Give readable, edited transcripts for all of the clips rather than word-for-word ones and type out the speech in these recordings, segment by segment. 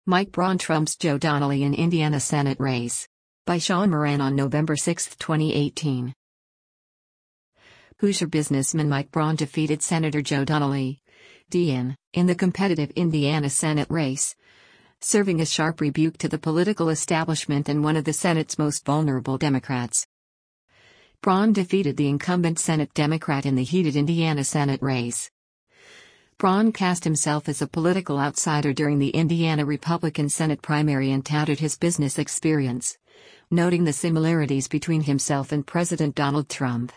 Mike Braun trumps Joe Donnelly in Indiana Senate race. By Sean Moran on November 6, 2018. Hoosier businessman Mike Braun defeated Senator Joe Donnelly, DN, in the competitive Indiana Senate race, serving a sharp rebuke to the political establishment and one of the Senate's most vulnerable Democrats. Braun defeated the incumbent Senate Democrat in the heated Indiana Senate race. Braun cast himself as a political outsider during the Indiana Republican Senate primary and touted his business experience, noting the similarities between himself and President Donald Trump.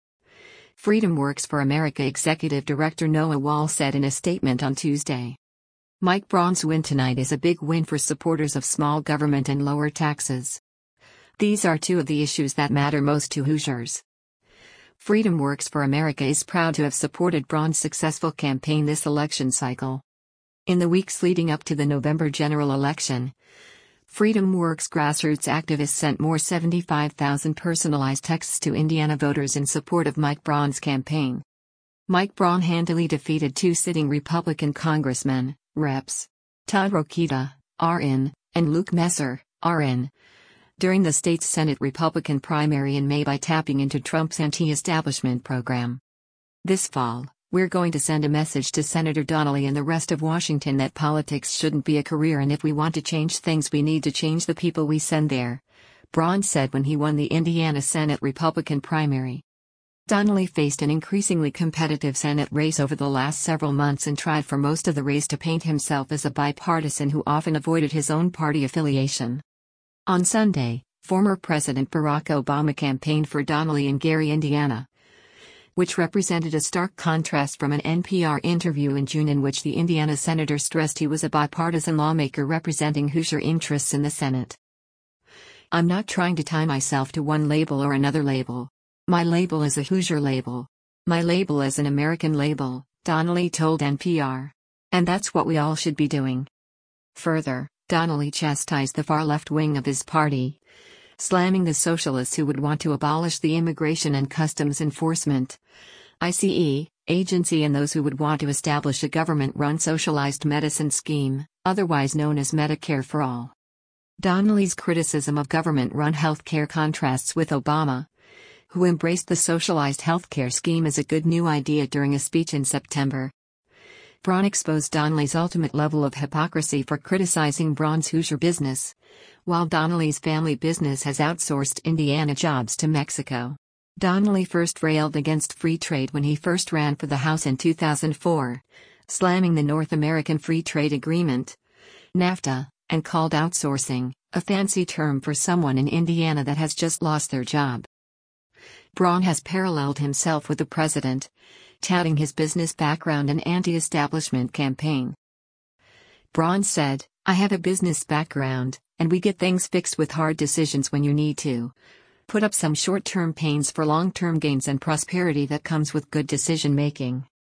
Freedom Works for America Executive Director Noah Wall said in a statement on Tuesday. Mike Braun's win tonight is a big win for supporters of small government and lower taxes. These are two of the issues that matter most to Hoosiers. Freedom Works for America is proud to have supported Braun's successful campaign this election cycle. In the weeks leading up to the November general election, Freedom Works grassroots activists sent more 75,000 personalized texts to Indiana voters in support of Mike Braun's campaign. Mike Braun handily defeated two sitting Republican congressmen, Reps. Todd Rokita, RN, and Luke Messer, RN, during the state's Senate Republican primary in May by tapping into Trump's anti-establishment program. This fall, we're going to send a message to Senator Donnelly and the rest of Washington that politics shouldn't be a career, and if we want to change things we need to change the people we send there, Braun said when he won the Indiana Senate Republican primary. Donnelly faced an increasingly competitive Senate race over the last several months and tried for most of the race to paint himself as a bipartisan who often avoided his own party affiliation. On Sunday, former President Barack Obama campaigned for Donnelly in Gary, Indiana, which represented a stark contrast from an NPR interview in June in which the Indiana senator stressed he was a bipartisan lawmaker representing Hoosier interests in the Senate. "I'm not trying to tie myself to one label or another label. My label is a Hoosier label. My label is an American label," Donnelly told NPR. "And that's what we all should be doing." Further, Donnelly chastised the far-left wing of his party, slamming the socialists who would want to abolish the Immigration and Customs Enforcement (ICE) agency and those who would want to establish a government-run socialized medicine scheme, otherwise known as Medicare for All. Donnelly's criticism of government-run healthcare contrasts with Obama, who embraced the socialized healthcare scheme as a good new idea during a speech in September. Braun exposed Donnelly's ultimate level of hypocrisy for criticizing Braun's Hoosier business, while Donnelly's family business has outsourced Indiana jobs to Mexico. Donnelly first railed against free trade when he first ran for the House in 2004, slamming the North American Free Trade Agreement, NAFTA, and called outsourcing a fancy term for someone in Indiana that has just lost their job. Braun has paralleled himself with the president, touting his business background and anti-establishment campaign. Braun said, "I have a business background, and we get things fixed with hard decisions when you need to. Put up some short-term pains for long-term gains and prosperity that comes with good decision-making."